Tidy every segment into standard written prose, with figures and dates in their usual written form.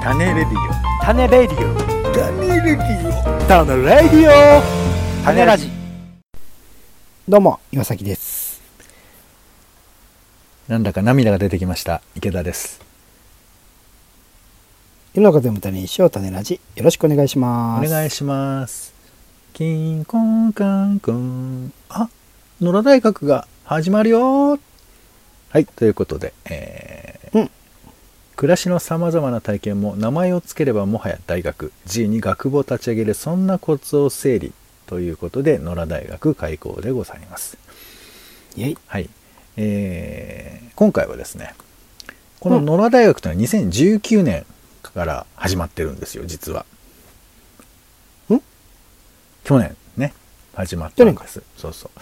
種レディオ種レディオ種レディオ種レディオ種ラジ。どうも岩崎です。 なんだか涙が出てきました。池田です。 世の中全部種にしよう種ラジ、よろしくお願いします。 お願いします。キンコンカンコン、あ、野良大学が始まるよ。はい、ということで、暮らしのさまざまな体験も名前をつければもはや大学、自由に学部を立ち上げる、そんなコツを整理ということで野良大学開校でございます。 イエイ。 はい、今回はですね、この野良大学というのは2019年から始まってるんですよ、実は。去年ね、始まったんです。そうそう。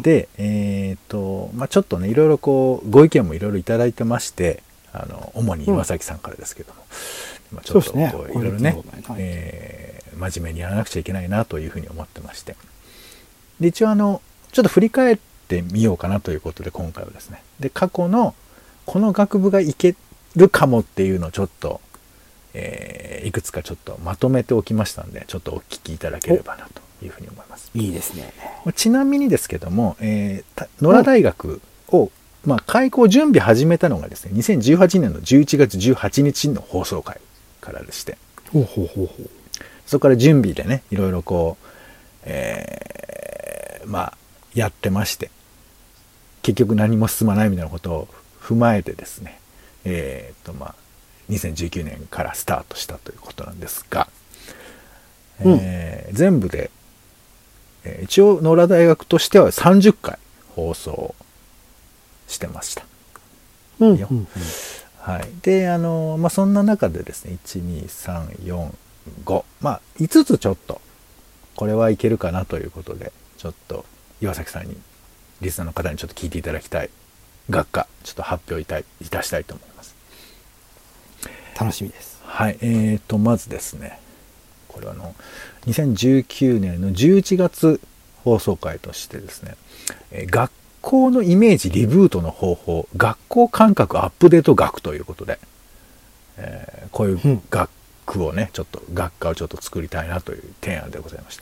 で、ちょっとね、いろいろこうご意見もいろいろいただいてまして、主に岩崎さんからですけども、ちょっとこういろいろね、真面目にやらなくちゃいけないなというふうに思ってまして、で一応ちょっと振り返ってみようかなということで、今回はですね、で過去のこの学部がいけるかもっていうのをちょっと、いくつかちょっとまとめておきましたんで、ちょっとお聞きいただければなというふうに思います。 いいですね。 ちなみにですけども、野良大学を、開校準備始めたのがですね、2018年の11月18日の放送回からでして、そこから準備でね、いろいろこう、やってまして、結局何も進まないみたいなことを踏まえてですね、2019年からスタートしたということなんですが、全部で、一応野良大学としては30回放送してました。はい。で、そんな中でですね、1、2、3、4、5、5つちょっと、これはいけるかなということで、ちょっと岩崎さんに、リスナーの方にちょっと聞いていただきたい学科、ちょっと発表いたしたいと思います。 楽しみです。 はい。まずですね、これは2019年の11月放送回としてですね、学校のイメージリブートの方法、学校感覚アップデート学ということで、こういう学区をね、ちょっと学科をちょっと作りたいなという提案でございました。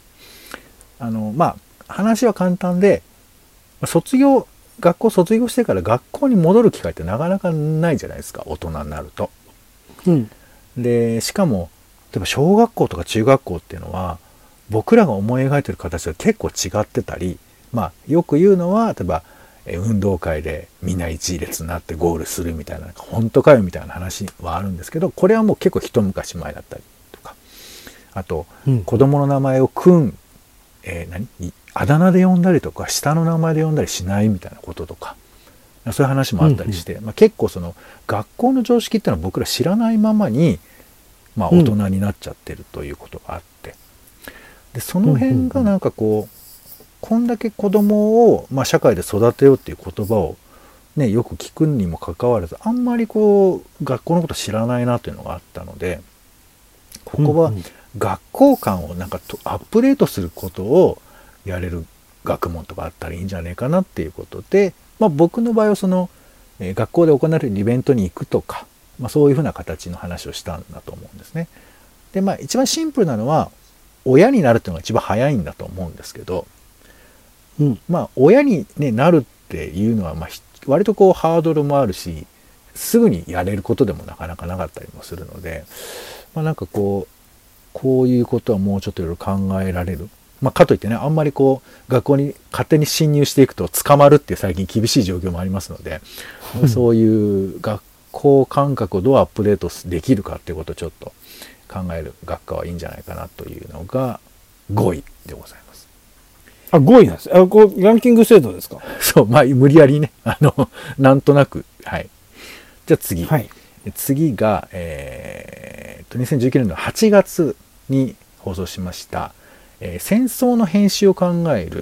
話は簡単で、学校卒業してから学校に戻る機会ってなかなかないじゃないですか、大人になると。で、しかも例えば小学校とか中学校っていうのは僕らが思い描いてる形が結構違ってたり、よく言うのは例えば運動会でみんな一列になってゴールするみたいな、本当かよみたいな話はあるんですけど、これはもう結構一昔前だったりとか、あと、子供の名前をあだ名で呼んだりとか下の名前で呼んだりしないみたいなこととか、そういう話もあったりして、結構その学校の常識っていうのは僕ら知らないままに大人になっちゃってるということがあって、でその辺がなんかこんだけ子供を社会で育てようっていう言葉をね、よく聞くにもかかわらず、あんまり学校のこと知らないなというのがあったので、ここは学校観をなんかアップデートすることをやれる学問とかあったらいいんじゃないかなっていうことで、僕の場合はその、学校で行われるイベントに行くとか、そういうふうな形の話をしたんだと思うんですね。で、一番シンプルなのは親になるっていうのが一番早いんだと思うんですけど、親に、なるっていうのは割とハードルもあるし、すぐにやれることでもなかなかなかったりもするので、なんかこういうことはもうちょっといろいろ考えられる。かといってね、あんまり学校に勝手に侵入していくと捕まるっていう最近厳しい状況もありますので、そういう学校感覚をどうアップデートできるかっていうことをちょっと考える学科はいいんじゃないかなというのが5位でございます。 5位なんです。ランキング制度ですか？ そう、無理やりね、なんとなく、はい。じゃあ次。次が、2019年の8月に放送しました、戦争の編集を考える、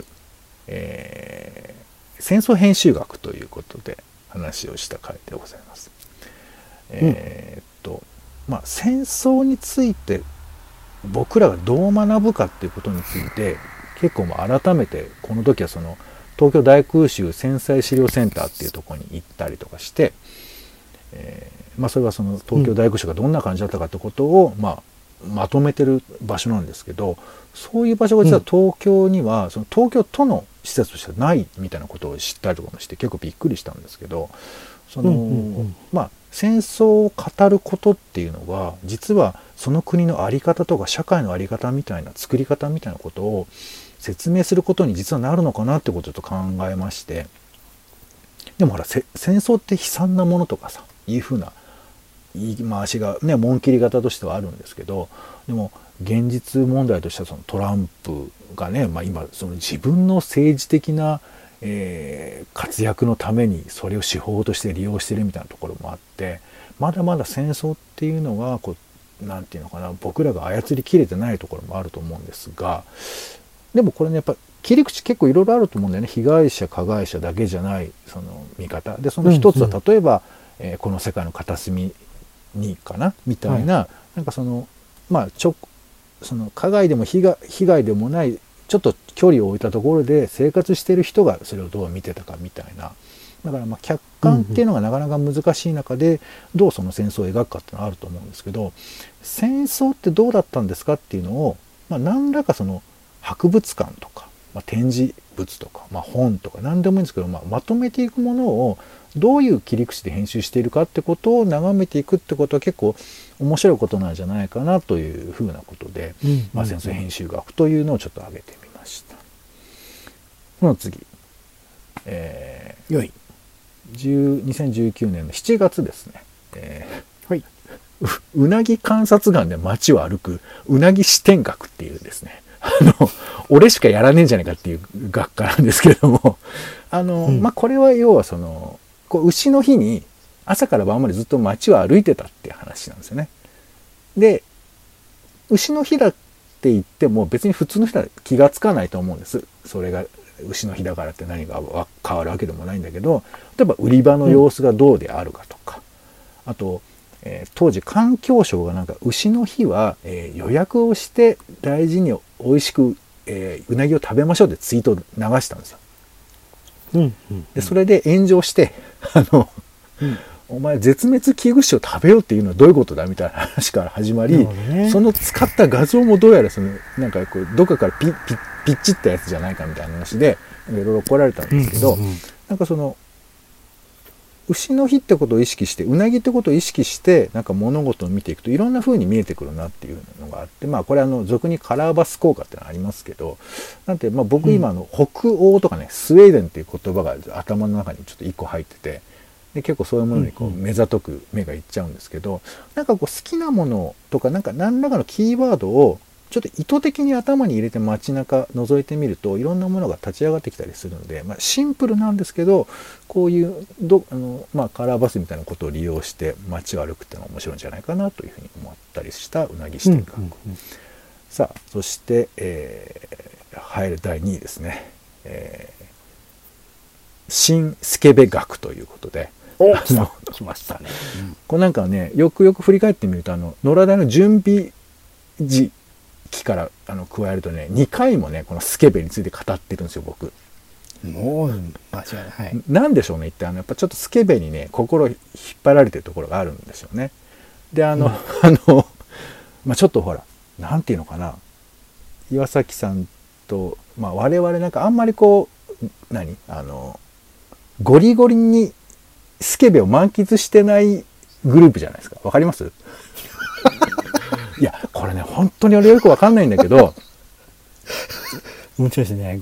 戦争編集学ということで話をした回でございます。戦争について僕らがどう学ぶかっていうことについて結構改めて、この時はその東京大空襲戦災資料センターっていうところに行ったりとかして、 それはその東京大空襲がどんな感じだったかってことを、まとめてる場所なんですけど、そういう場所が実は東京には、その東京都の施設としてはないみたいなことを知ったりとかもして結構びっくりしたんですけど、その戦争を語ることっていうのが実はその国の在り方とか社会の在り方みたいな作り方みたいなことを説明することに実はなるのかなってことをちょっと考えまして、でもほら戦争って悲惨なものとかさいうふうな言い回しがね紋切り方としてはあるんですけど、でも現実問題としてはそのトランプがね、今その自分の政治的な活躍のためにそれを手法として利用してるみたいなところもあって、まだまだ戦争っていうのがなんていうのかな、僕らが操りきれてないところもあると思うんですが、でもこれねやっぱ切り口結構いろいろあると思うんだよね。被害者加害者だけじゃないその見方で、その一つは例えば、この世界の片隅にかなみたいな、なんかそのその加害でも被害でもないちょっと距離を置いたところで生活している人がそれをどう見てたかみたいな、だから客観っていうのがなかなか難しい中でどうその戦争を描くかっていうのはあると思うんですけど、戦争ってどうだったんですかっていうのを、何らかその博物館とか、展示物とか、本とか何でもいいんですけど、まとめていくものをどういう切り口で編集しているかってことを眺めていくってことは結構面白いことなんじゃないかなというふうなことで、戦争編集学というのをちょっと挙げてみました。この次、2019年の7月ですね、うなぎ観察眼で街を歩くうなぎ視点学っていうですね、俺しかやらねえんじゃないかっていう学科なんですけれども、これは要はその牛の日に朝から晩までずっと街を歩いてたっていう話なんですよね。で牛の日だって言っても別に普通の人は気がつかないと思うんです。それが牛の日だからって何が変わるわけでもないんだけど、例えば売り場の様子がどうであるかとか、あと、当時環境省がなんか牛の日は、予約をして大事に美味しく、うなぎを食べましょうってツイートを流したんですよ。でそれで炎上してお前絶滅危惧種を食べようっていうのはどういうことだみたいな話から始まり、その使った画像もどうやらそのなんかどっかからピッチったやつじゃないかみたいな話でいろいろ怒られたんですけど、なんかその牛の日ってことを意識して、うなぎってことを意識してなんか物事を見ていくといろんな風に見えてくるなっていうのがあって、これ俗にカラーバス効果ってのがありますけど、なんて僕今北欧とかねスウェーデンっていう言葉が頭の中にちょっと一個入ってて、で結構そういうものに目ざとく目がいっちゃうんですけど、なんか好きなものとかなんか何らかのキーワードをちょっと意図的に頭に入れて街中覗いてみるといろんなものが立ち上がってきたりするので、シンプルなんですけどこういうカラーバスみたいなことを利用して街を歩くっていうのが面白いんじゃないかなというふうに思ったりしたうなぎ視点学。さあそして、入る第2位ですね、新スケベ学ということで来ましたね。 これなんかねよくよく振り返ってみると野良台の準備時期から加えるとね2回もねこのスケベについて語ってるんですよ僕。 もう間違いない。 なんでしょうねってやっぱちょっとスケベにね心引っ張られてるところがあるんですよね。でちょっとほらなんていうのかな、岩崎さんと我々なんかあんまりゴリゴリにスケベを満喫してないグループじゃないですか。わかりますいやこれね本当に俺よくわかんないんだけど面白いですね。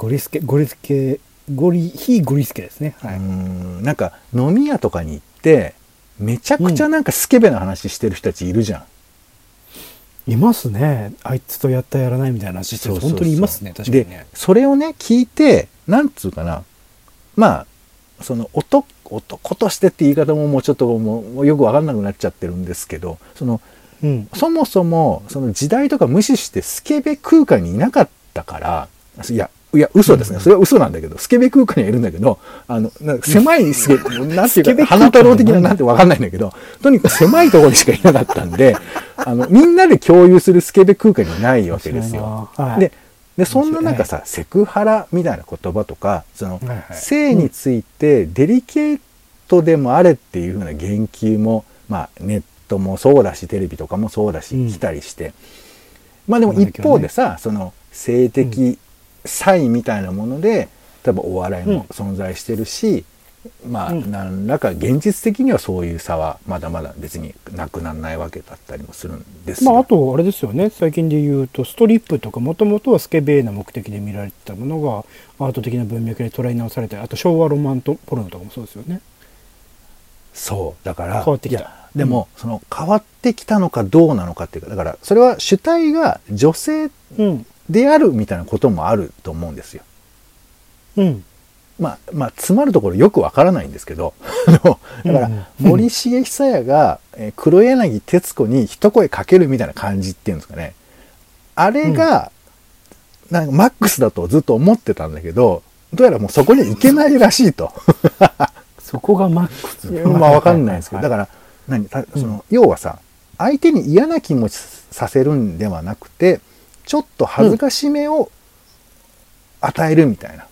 非ゴリスケですね。 なんか飲み屋とかに行ってめちゃくちゃなんかスケベな話してる人たちいるじゃん。いますね。あいつとやったやらないみたいな話してる人本当にいますね。確かにね。 でそれをね聞いてなんつうかな、その男としてって言い方ももうちょっともうよく分かんなくなっちゃってるんですけど、そもそもその時代とか無視してスケベ空間にいなかったから、いや嘘ですね、それは嘘なんだけどスケベ空間にはいるんだけどなんか狭いスケベなんていうか花太郎的ななんて分かんないんだけど、とにかく狭いところにしかいなかったんでみんなで共有するスケベ空間にないわけですよ。でそんな中さ、セクハラみたいな言葉とか性についてデリケートでもあれっていう風な言及もまあネットもそうだしテレビとかもそうだし、 うんしたりして、まあでも一方でさ、その性的差異みたいなもので多分お笑いも存在してるし、まあ何らか現実的にはそういう差はまだまだ別になくならないわけだったりもするんですよ。 まあ、あとあれですよね、最近で言うとストリップとかもともとはスケベーな目的で見られてたものがアート的な文脈で捉え直されたり、あと昭和ロマントポルノとかもそうですよね。 そうだから変わってきた。 いやでも、その変わってきたのかどうなのかっていうか、だからそれは主体が女性うんであるみたいなこともあると思うんですよ。 うんまあ詰まるところよくわからないんですけどだから森重久彌が黒柳徹子に一声かけるみたいな感じっていうんですかね、あれがなんかマックスだとずっと思ってたんだけど、どうやらもうそこに行けないらしいとそこがマックス。 まあわかんないですけど、だからその要はさ、相手に嫌な気持ちさせるんではなくて、ちょっと恥ずかしめを与えるみたいな、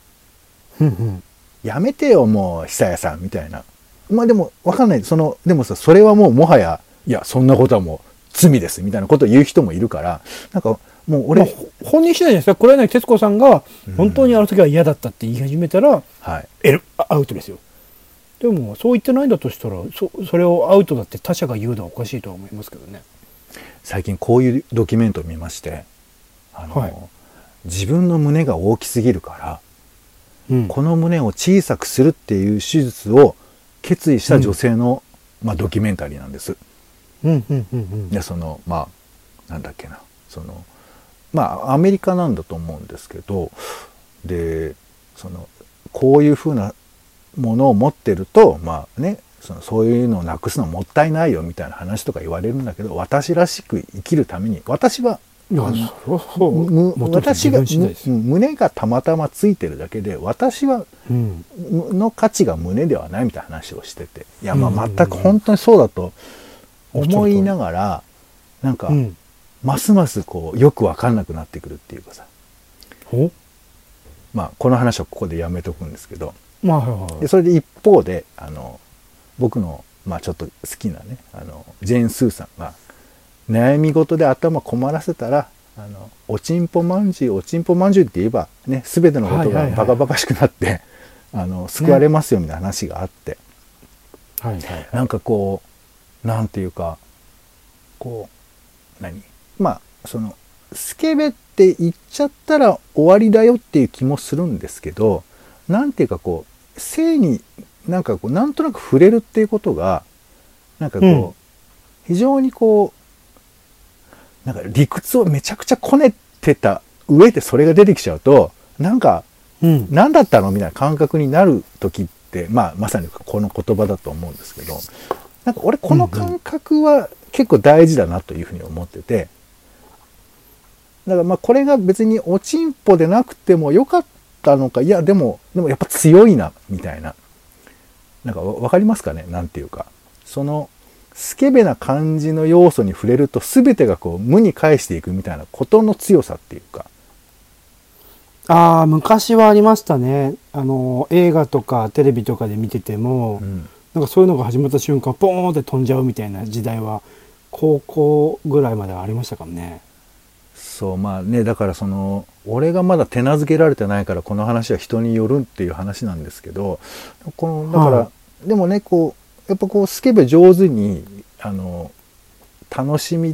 やめてよもう久彌さんみたいな。まあでもわかんない、でもさ、それはもうもはやいやそんなことはもう罪ですみたいなことを言う人もいるから、なんかもう俺、 本人次第じゃないですか。黒柳徹子さんが本当にあの時は嫌だったって言い始めたら、 はい、 アウトですよ。でもそう言ってないんだとしたら、それをアウトだって他者が言うのはおかしいとは思いますけどね。 最近こういうドキュメントを見まして、自分の胸が大きすぎるから、この胸を小さくするっていう手術を決意した女性の、まあ、ドキュメンタリーなんです。でそのまあなんだっけな、そのまあアメリカなんだと思うんですけど、でこういうふうなものを持ってると、まあね、そういうのをなくすのもったいないよみたいな話とか言われるんだけど、私らしく生きるために私が胸がたまたまついてるだけで、私は、の価値が胸ではないみたいな話をしてて、いやまあ全く本当にそうだと思いながら、なんか、ますますこうよく分かんなくなってくるっていうかさ、まあこの話はここでやめとくんですけど、でそれで一方で僕の、まあ、ちょっと好きなねジェーン・スーさんが悩み事で頭困らせたらおちんぽまんじゅうおちんぽまんじゅうって言えばね、全てのことがバカバカしくなって救われますよみたいな話があって、なんかこうなんていうかこうまあスケベって言っちゃったら終わりだよっていう気もするんですけど、なんていうかこう性になんかこうなんとなく触れるっていうことがなんかこう、非常にこうなんか理屈をめちゃくちゃこねてた上でそれが出てきちゃうとなんか、何だったのみたいな感覚になる時って、まあまさにこの言葉だと思うんですけど、なんか俺この感覚は結構大事だなというふうに思ってて、だからまあこれが別におちんぽでなくてもよかったのか、いやでもやっぱ強いなみたいな、なんかわかりますかね、なんていうかスケベな感じの要素に触れると全てがこう無に返していくみたいなことの強さっていうか。 昔はありましたね。映画とかテレビとかで見てても、なんかそういうのが始まった瞬間ポーンって飛んじゃうみたいな時代は高校ぐらいまではありましたからね。 そうまあね、だから俺がまだ手なずけられてないからこの話は人によるっていう話なんですけど、だから、でもねこうやっぱこうスケベ上手に楽しみ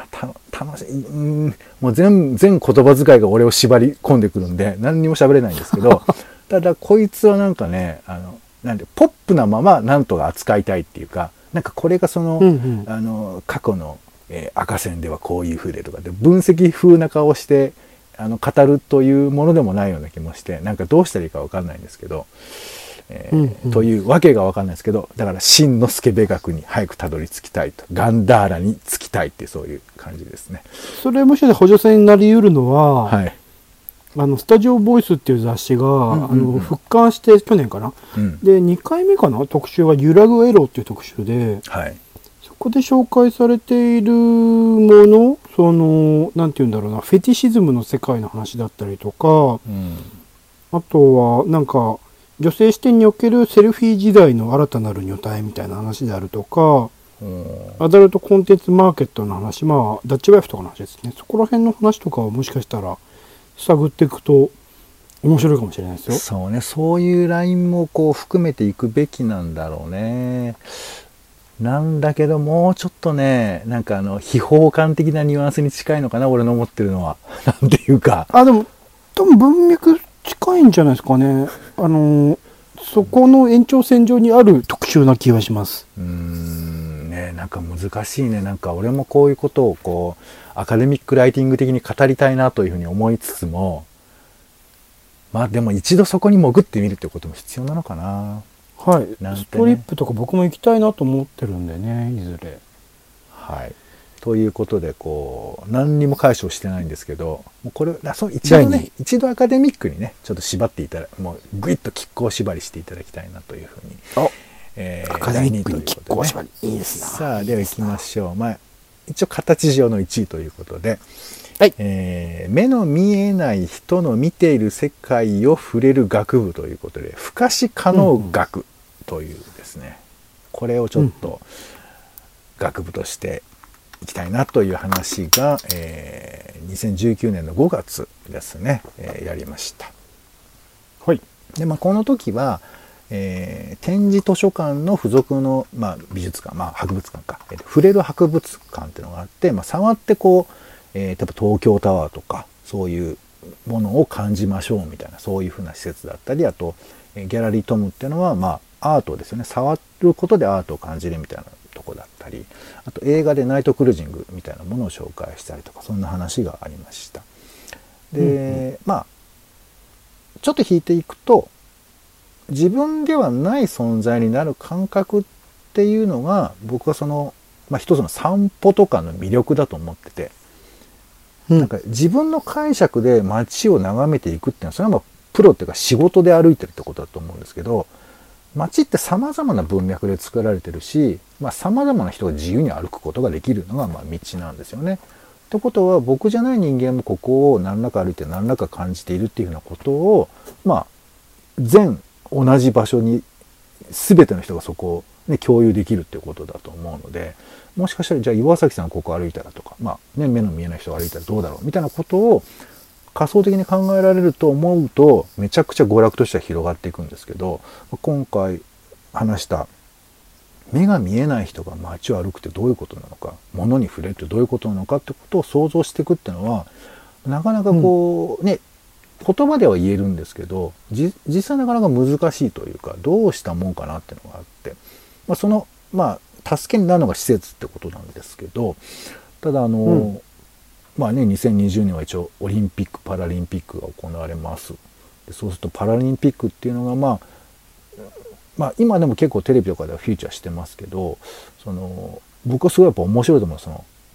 もう全言葉遣いが俺を縛り込んでくるんで何にも喋れないんですけどただこいつはなんかねなんでポップなままなんとか扱いたいっていうか、なんかこれが過去の赤線ではこういう風でとかで分析風な顔して語るというものでもないような気もして、なんかどうしたらいいか分かんないんですけど、というわけが分かんないですけど、だから真のスケベ学に早くたどり着きたいと、ガンダーラに着きたいってそういう感じですね。 それもしかして補助線になり得るのは、スタジオボイスっていう雑誌が、復刊して去年かな、で2回目かな、特集は揺らぐエロっていう特集で、そこで紹介されているもの、なんていうんだろうな、フェティシズムの世界の話だったりとか、あとはなんか女性視点におけるセルフィー時代の新たなる女体みたいな話であるとか、 アダルトコンテンツマーケットの話、まあダッチワイフとかの話ですね。そこら辺の話とかをもしかしたら探っていくと面白いかもしれないですよ。 そうね、そういうラインもこう含めていくべきなんだろうね。なんだけど、もうちょっとね、なんか秘宝感的なニュアンスに近いのかな、俺の思ってるのは。なんていうか。 でも、多分文脈近いんじゃないですかね。そこの延長線上にある特集な気がします。 ね、なんか難しいね。なんか俺もこういうことをこう、アカデミックライティング的に語りたいなというふうに思いつつも、まあでも一度そこに潜ってみるってことも必要なのかな。 はい、ね、ストリップとか僕も行きたいなと思ってるんでね、いずれ。 はい。ということで、こう、何にも解消してないんですけど、もうこれ、一度ね、一度アカデミックにね、ちょっと縛っていただ、もうぐいっと亀甲縛りしていただきたいなというふうに。 アカデミックに亀甲縛り、いいですね。 さあ、では行きましょう。まあ、一応形上の1位ということで、 はい。 目の見えない人の見ている世界を触れる学部ということで、不可視可能学というですね、これをちょっと学部としていきたいなという話が、2019年の5月ですね、やりました。 はい。 で、まあ、この時は、展示図書館の付属の、まあ、美術館、まあ、博物館か、触れる博物館っていうのがあって、まあ、触ってこう、例えば東京タワーとかそういうものを感じましょうみたいな、そういうふうな施設だったり、あとギャラリートムっていうのはまあアートですよね。触ることでアートを感じるみたいなとこだったり、あと映画でナイトクルージングみたいなものを紹介したりとか、そんな話がありました。で、まあちょっと引いていくと、自分ではない存在になる感覚っていうのが、僕はその、まあ、一つの散歩とかの魅力だと思ってて、なんか自分の解釈で街を眺めていくっていうのは、それはまあプロっていうか仕事で歩いてるってことだと思うんですけど、街って様々な文脈で作られてるし、まあ様々な人が自由に歩くことができるのがまあ道なんですよね。ってことは、僕じゃない人間もここを何らか歩いて何らか感じているっていうようなことを、まあ全同じ場所に全ての人がそこを、ね、共有できるっていうことだと思うので、もしかしたらじゃあ岩崎さんここ歩いたらとか、まあね、目の見えない人が歩いたらどうだろうみたいなことを仮想的に考えられると思うと、めちゃくちゃ娯楽としては広がっていくんですけど、今回話した目が見えない人が街を歩くってどういうことなのか、物に触れるってどういうことなのかってことを想像していくっていうのは、なかなかこうね、言葉では言えるんですけど、実際なかなか難しいというか、どうしたもんかなっていうのがあって、まあ、そのまあ助けになるのが施設ってことなんですけど、ただまあね、2020年は一応オリンピック・パラリンピックが行われます。でそうするとパラリンピックっていうのがまあ今でも結構テレビとかではフィーチャーしてますけど、僕はすごいやっぱ面白いと思う。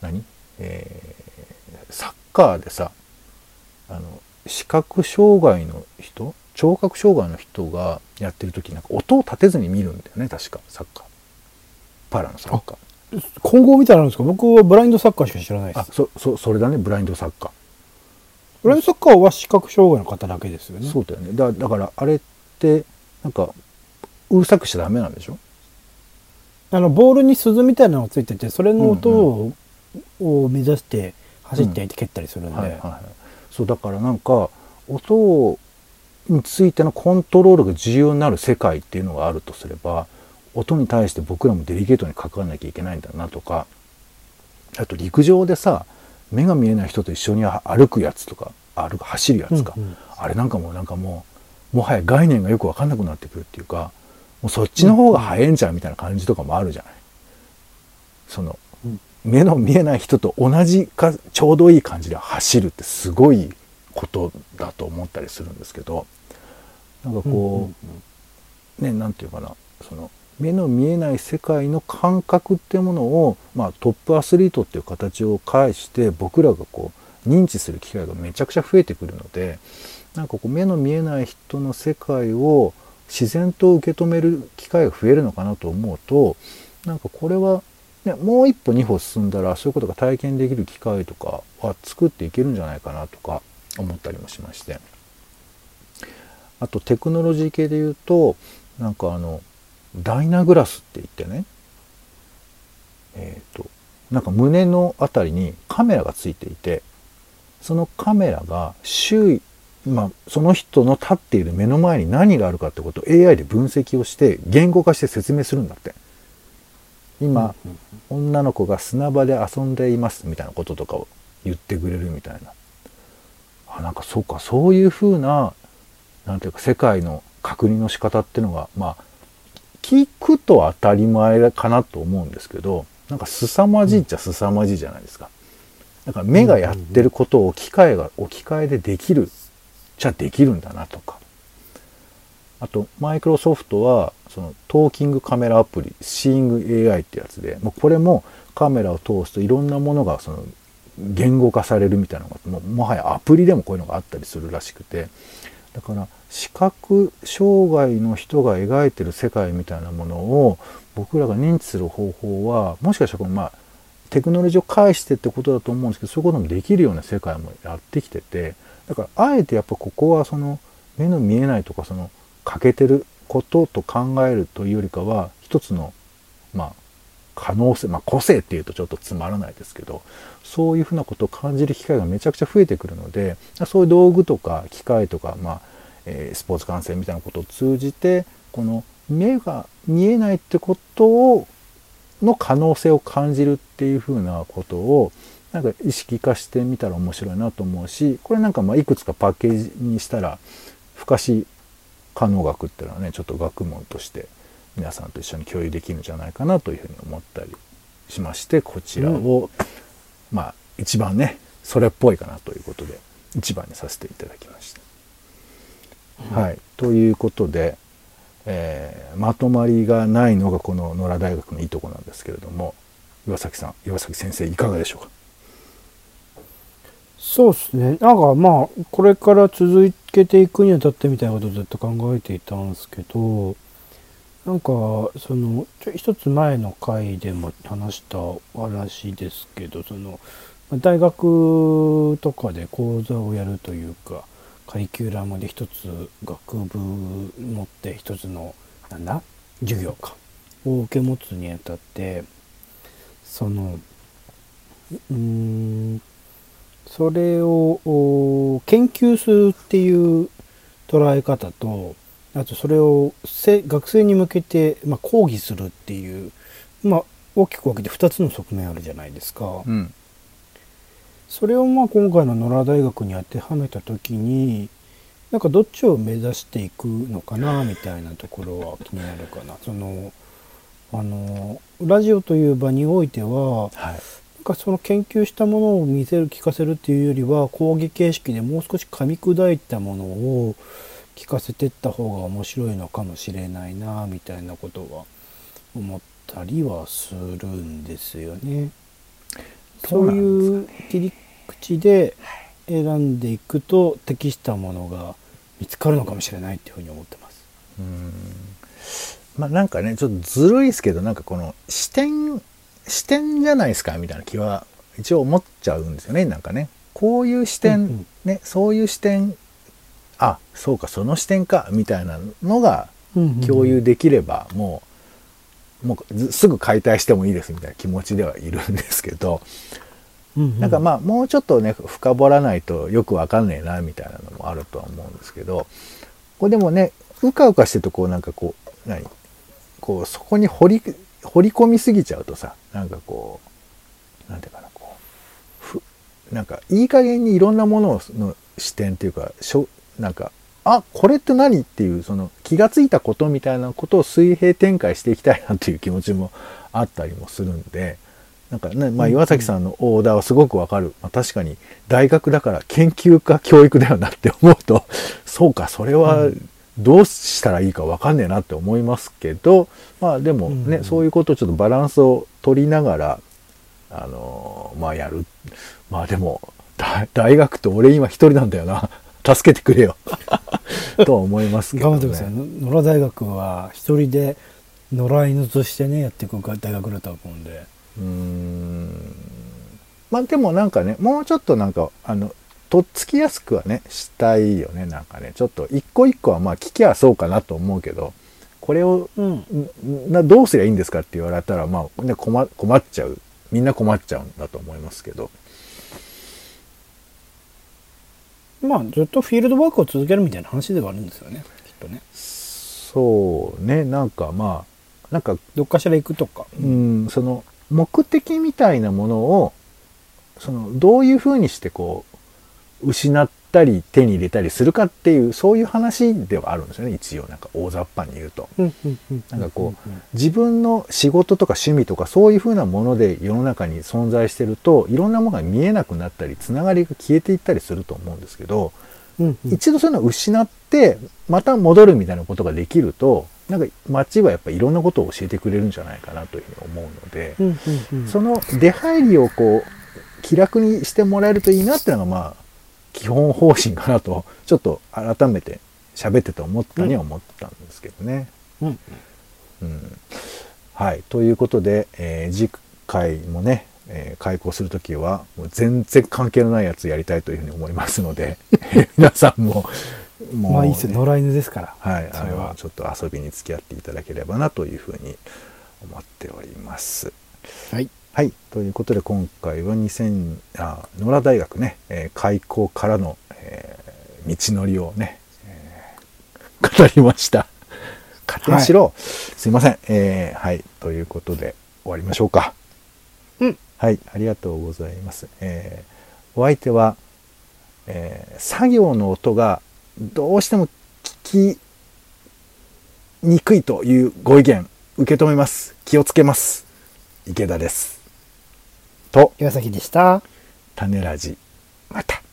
サッカーでさ、視覚障害の人、聴覚障害の人がやってる時、なんか音を立てずに見るんだよね、確かサッカー。パラのサッカー。 混合みたいなのあるんですか？僕はブラインドサッカーしか知らないです。 それだね、ブラインドサッカー。 ブラインドサッカーは視覚障害の方だけですよね。 そうだよね。だからあれってなんかうるさくしちゃダメなんでしょ？ ボールに鈴みたいなのがついてて、それの音を目指して走って蹴ったりするんで、 そうだからなんか音についてのコントロールが重要になる世界っていうのがあるとすれば、音に対して僕らもデリケートに関わらなきゃいけないんだなとか、あと陸上でさ、目が見えない人と一緒に歩くやつとか走るやつか、あれなんかももはや概念がよく分かんなくなってくるっていうか、もうそっちの方が早いんじゃんみたいな感じとかもあるじゃない。目の見えない人と同じかちょうどいい感じで走るってすごいことだと思ったりするんですけど、なんかこう、ね、なんていうかな、目の見えない世界の感覚っていうものを、まあ、トップアスリートっていう形を介して僕らがこう認知する機会がめちゃくちゃ増えてくるので、なんかこう目の見えない人の世界を自然と受け止める機会が増えるのかなと思うと、なんかこれは、ね、もう一歩二歩進んだらそういうことが体験できる機会とかは作っていけるんじゃないかなとか思ったりもしまして、あとテクノロジー系で言うと、なんかダイナグラスって言ってね、 なんか胸のあたりにカメラがついていて、そのカメラが周囲、その人の立っている目の前に何があるかってことを AI で分析をして言語化して説明するんだって。今、女の子が砂場で遊んでいますみたいなこととかを言ってくれるみたいな。なんかそうか、そういう風な、なんていうか世界の確認の仕方っていうのが、聞くと当たり前かなと思うんですけど、なんか凄まじいっちゃ凄まじいじゃないですか。だから目がやってることを機械が置き換えでできるじゃできるんだなとか。あとマイクロソフトはそのトーキングカメラアプリ Seeing AI ってやつで、もうこれもカメラを通すといろんなものがその言語化されるみたいなのが もはやアプリでもこういうのがあったりするらしくて、だから視覚障害の人が描いてる世界みたいなものを僕らが認知する方法は、もしかしたらこのテクノロジーを介してってことだと思うんですけど、そういうこともできるような世界もやってきてて、だからあえてやっぱここはその目の見えないとかその欠けてることと考えるというよりかは、一つの可能性、個性っていうとちょっとつまらないですけど、そういうふうなことを感じる機会がめちゃくちゃ増えてくるので、そういう道具とか機械とか、スポーツ観戦みたいなことを通じて、この目が見えないってことの可能性を感じるっていうふうなことをなんか意識化してみたら面白いなと思うし、これなんかいくつかパッケージにしたら、不可視可能学っていうのはね、ちょっと学問として皆さんと一緒に共有できるんじゃないかなというふうに思ったりしまして、こちらを、一番ねそれっぽいかなということで一番にさせていただきました。はい、ということで、まとまりがないのがこの野良大学のいいとこなんですけれども、岩崎先生いかがでしょうか。 そうですね。なんかこれから続けていくにあたってみたいなことをずっと考えていたんですけど、なんかその一つ前の回でも話した話ですけど、その大学とかで講座をやるというか、カリキュラムで一つ学部持って一つの授業を受け持つにあたって、そのそれを研究するっていう捉え方と、あとそれを学生に向けて講義するっていう、大きく分けて2つの側面あるじゃないですか。それを今回の野良大学に当てはめた時に、なんかどっちを目指していくのかなみたいなところは気になるかな。そのラジオという場においては、なんかその研究したものを見せる聞かせるっていうよりは、講義形式でもう少し噛み砕いたものを聞かせていった方が面白いのかもしれないなみたいなことは思ったりはするんですよね。そういう切り口で選んでいくと適したものが見つかるのかもしれないっていうふうに思ってます。 なんかねちょっとずるいですけど、なんかこの視点じゃないですかみたいな気は一応思っちゃうんですよね。なんかね、こういう視点、そういう視点、そうかその視点かみたいなのが共有できれば、もうすぐ解体してもいいですみたいな気持ちではいるんですけど、なんかもうちょっとね深掘らないとよくわかんねえなみたいなのもあるとは思うんですけど、これでもねうかうかしてるとなんかそこに掘り込みすぎちゃうとさ、なんていうかな、なんかいい加減にいろんなものの視点っていうか、なんかこれって何っていうその気がついたことみたいなことを水平展開していきたいなという気持ちもあったりもするんで、なんかね、岩崎さんのオーダーはすごくわかる。確かに大学だから研究か教育だよなって思うと、そうかそれはどうしたらいいかわかんねえなって思いますけど、でもね、そういうことをちょっとバランスを取りながらやる。でも大学って俺今一人なんだよな。助けてくれよとは思いますけどね。 頑張ってください。野良大学は一人で野良犬としてねやっていく大学だと思うんで。 でもなんかね、もうちょっとなんかとっつきやすくはねしたいよね。なんかねちょっと一個一個は聞きゃそうかなと思うけど、 これを、どうすりゃいいんですかって言われたら、まあね、困っちゃう。みんな困っちゃうんだと思いますけど。 まあずっとフィールドワークを続けるみたいな話ではあるんですよね、きっとね。 そうね、なんかまあ、なんかどっかしら行くとか。 その目的みたいなものを、どういうふうにしてこう、失ったり手に入れたりするかっていう、そういう話ではあるんですよね、一応。なんか大雑把に言うと。なんかこう、自分の仕事とか趣味とかそういうふうなもので世の中に存在してると、いろんなものが見えなくなったり、つながりが消えていったりすると思うんですけど、一度そういうのを失って、また戻るみたいなことができると、なんか街はやっぱりいろんなことを教えてくれるんじゃないかなというふうに思うので、その出入りをこう、気楽にしてもらえるといいなっていうのがまあ、基本方針かなと、ちょっと改めて喋ってて思ったんですけどね。はい。ということで、次回もね、開講するときは、もう全然関係のないやつやりたいというふうに思いますので、皆さんも、 もう、まあいいですよ、野良犬ですから。 はい。それはちょっと遊びに付き合っていただければなというふうに思っております。 はい。 はい。ということで、今回は野良大学ね、開校からの、道のりをね、語りました。勝手にしろ。すいません。はい。ということで、終わりましょうか。はい。ありがとうございます。お相手は、作業の音がどうしても聞きにくいというご意見、受け止めます。気をつけます。池田です。と、 岩崎でした。 種ラジ、また。